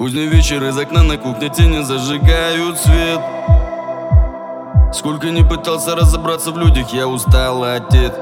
Поздний вечер, из окна на кухне тени зажигают свет. Сколько не пытался разобраться в людях, я устал одет.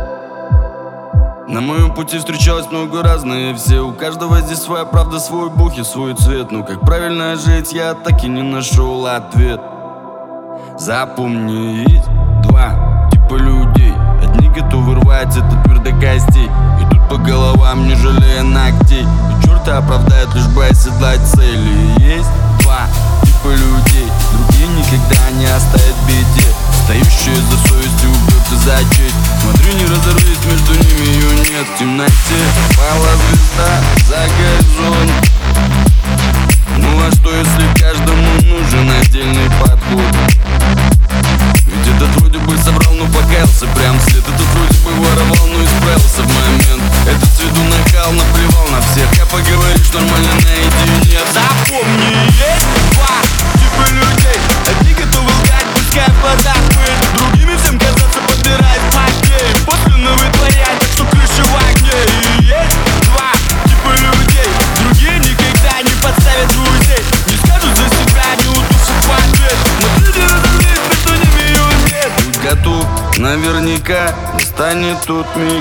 На моем пути встречалось много разных все. У каждого здесь своя правда, свой бог и свой цвет. Но как правильно жить, я так и не нашел ответ. Запомни, есть два типа людей. Одни готовы рвать этот мир до костей, идут по головам, не жалея ногтей, и черта оправдают, лишь бы оседлать цели. Есть два типа людей, другие никогда не оставят в беде, стоящие за совестью, уперты за честь. Смотри, не разорвись, между ними ее нет. В темноте пала звезда за горизонт. Ну а что, если каждому нужен отдельный подход? Ведь этот вроде бы собрал, но покаялся прям вслед. Этот вроде бы воровал, но исправился в момент. Этот с виду нахал, наплевал на всех. А поговоришь нормально наедине. Запомни, есть два типа людей. Одни готовы лгать, пускай в глазах пыль, другими всем казаться, подбирать макей. После новый вариант, так что крыша в огне. И есть два типа людей, другие никогда не подставят друзей, не скажут за себя, не утушат в ответ. Но ты не разорвись, между ними ее нет. Будь готов, наверняка настанет тот миг,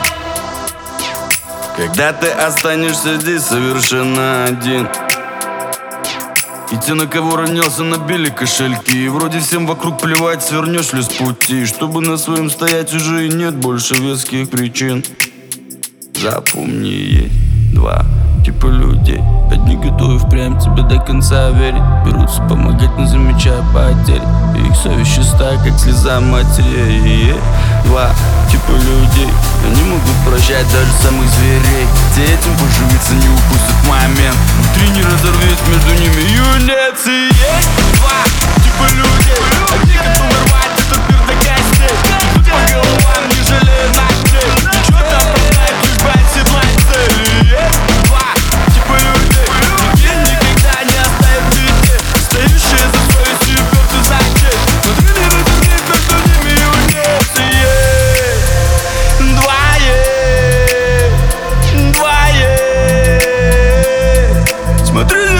когда ты останешься здесь совершенно один. И те, на кого ронялся, набили кошельки. И вроде всем вокруг плевать, свернешь ли с пути. Чтобы на своем стоять, уже и нет больше веских причин. Запомни, есть два типа людей. Одни готовы впрямь тебе до конца верить, берутся помогать, не замечая потерь, и их совесть чиста, как слеза матери. И есть два типа людей, они могут прощать даже самых зверей. Те этим поживиться не упустят момент. Внутри не разорвись, между ними юнец. И есть два типа людей, одни готовы рвать этот мир до костей, идут по головам, не жалея ногтей, и что-то оправдает, лишь бы оседлать цель. И есть два типа людей, другие никогда не оставят в беде, стоящие за совестью, уперты за честь. Смотри, не разорвись, между ними юнец. И есть два есть. Смотри,